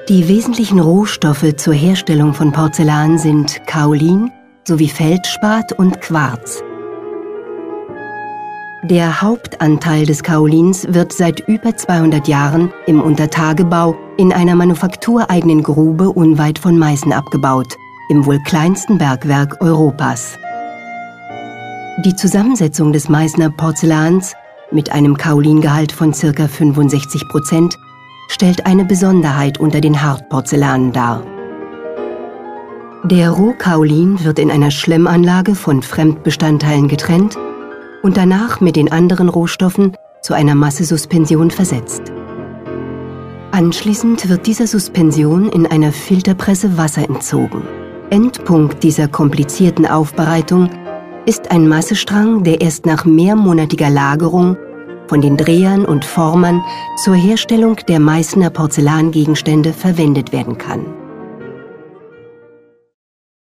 Die wesentlichen Rohstoffe zur Herstellung von Porzellan sind Kaolin sowie Feldspat und Quarz. Der Hauptanteil des Kaolins wird seit über 200 Jahren im Untertagebau in einer manufaktureigenen Grube unweit von Meißen abgebaut, im wohl kleinsten Bergwerk Europas. Die Zusammensetzung des Meißner Porzellans mit einem Kaolingehalt von ca. 65% stellt eine Besonderheit unter den Hartporzellanen dar. Der Rohkaolin wird in einer Schlemmanlage von Fremdbestandteilen getrennt und danach mit den anderen Rohstoffen zu einer Massesuspension versetzt. Anschließend wird dieser Suspension in einer Filterpresse Wasser entzogen. Endpunkt dieser komplizierten Aufbereitung ist ein Massestrang, der erst nach mehrmonatiger Lagerung von den Drehern und Formern zur Herstellung der Meißner Porzellangegenstände verwendet werden kann.